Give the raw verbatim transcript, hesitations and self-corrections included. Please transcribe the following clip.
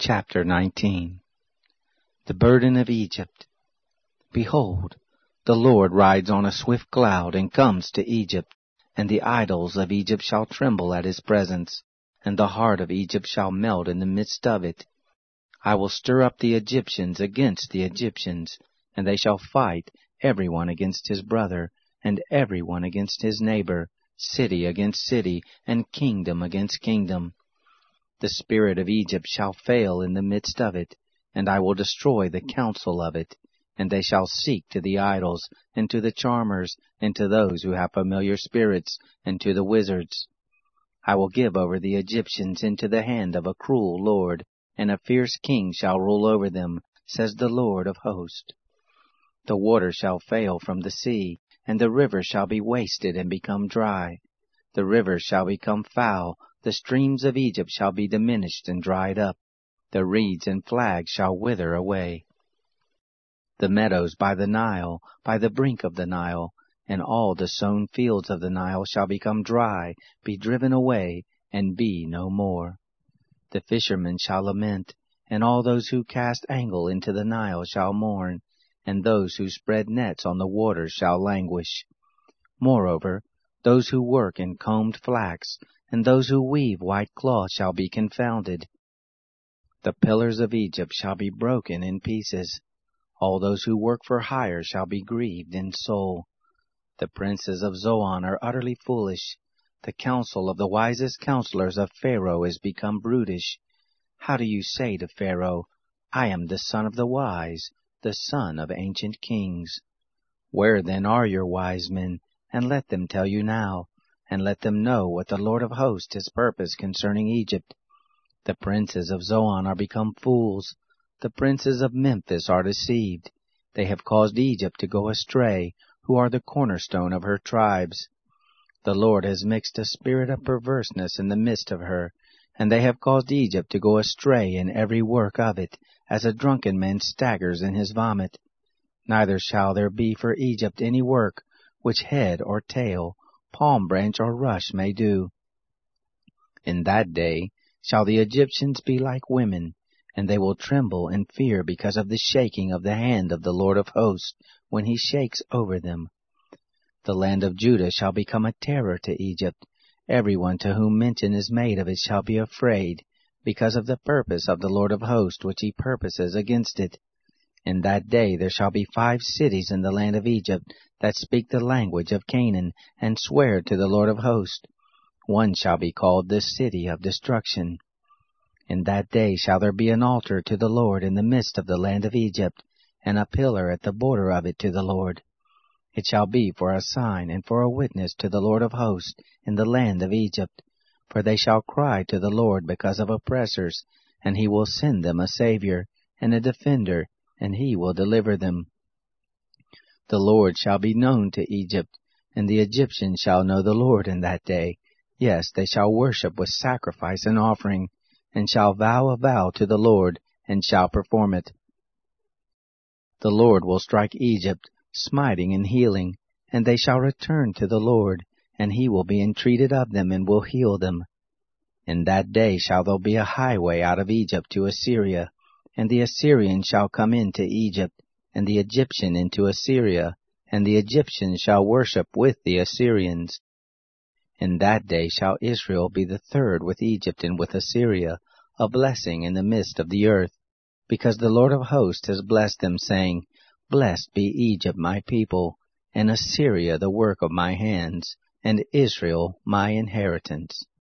Chapter nineteen. The Burden of Egypt. Behold, the Lord rides on a swift cloud, and comes to Egypt, and the idols of Egypt shall tremble at his presence, and the heart of Egypt shall melt in the midst of it. I will stir up the Egyptians against the Egyptians, and they shall fight, every one against his brother, and every one against his neighbor, city against city, and kingdom against kingdom. The spirit of Egypt shall fail in the midst of it, and I will destroy the counsel of it. And they shall seek to the idols, and to the charmers, and to those who have familiar spirits, and to the wizards. I will give over the Egyptians into the hand of a cruel lord, and a fierce king shall rule over them, says the Lord of hosts. The water shall fail from the sea, and the river shall be wasted and become dry. The rivers shall become foul, the streams of Egypt shall be diminished and dried up. The reeds and flags shall wither away. The meadows by the Nile, by the brink of the Nile, and all the sown fields of the Nile shall become dry, be driven away, and be no more. The fishermen shall lament, and all those who cast angle into the Nile shall mourn, and those who spread nets on the waters shall languish. Moreover, those who work in combed flax, and those who weave white cloth shall be confounded. The pillars of Egypt shall be broken in pieces. All those who work for hire shall be grieved in soul. The princes of Zoan are utterly foolish. The counsel of the wisest counselors of Pharaoh is become brutish. How do you say to Pharaoh, I am the son of the wise, the son of ancient kings? Where then are your wise men? And let them tell you now, and let them know what the Lord of hosts has purposed concerning Egypt. The princes of Zoan are become fools. The princes of Memphis are deceived. They have caused Egypt to go astray, who are the cornerstone of her tribes. The Lord has mixed a spirit of perverseness in the midst of her, and they have caused Egypt to go astray in every work of it, as a drunken man staggers in his vomit. Neither shall there be for Egypt any work which head or tail, palm branch or rush may do. In that day shall the Egyptians be like women, and they will tremble and fear because of the shaking of the hand of the Lord of hosts, when he shakes over them. The land of Judah shall become a terror to Egypt. Every one to whom mention is made of it shall be afraid, because of the purpose of the Lord of hosts which he purposes against it. In that day there shall be five cities in the land of Egypt that speak the language of Canaan, and swear to the Lord of hosts. One shall be called the city of destruction. In that day shall there be an altar to the Lord in the midst of the land of Egypt, and a pillar at the border of it to the Lord. It shall be for a sign and for a witness to the Lord of hosts in the land of Egypt. For they shall cry to the Lord because of oppressors, and he will send them a Savior and a defender, and he will deliver them. The Lord shall be known to Egypt, and the Egyptians shall know the Lord in that day. Yes, they shall worship with sacrifice and offering, and shall vow a vow to the Lord, and shall perform it. The Lord will strike Egypt, smiting and healing, and they shall return to the Lord, and he will be entreated of them, and will heal them. In that day shall there be a highway out of Egypt to Assyria, and the Assyrian shall come into Egypt, and the Egyptian into Assyria, and the Egyptians shall worship with the Assyrians. In that day shall Israel be the third with Egypt and with Assyria, a blessing in the midst of the earth, because the Lord of hosts has blessed them, saying, Blessed be Egypt my people, and Assyria the work of my hands, and Israel my inheritance.